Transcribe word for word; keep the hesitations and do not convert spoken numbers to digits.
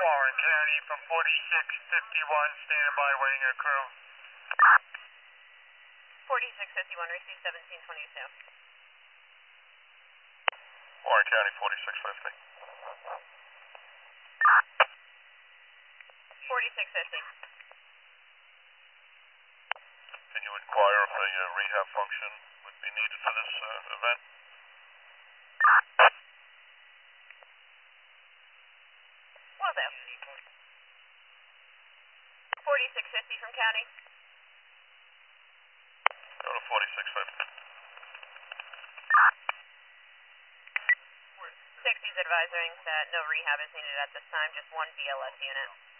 Warren County from forty-six fifty-one, standing by, waiting a crew. forty-six fifty-one, receive seventeen twenty-two. Warren County, forty-six fifty. forty-six fifty. Can you inquire if a uh, rehab function would be needed for this uh, event? Will do. forty-six fifty from county. Go to forty-six fifty. sixty's advising that no rehab is needed at this time, just one B L S unit.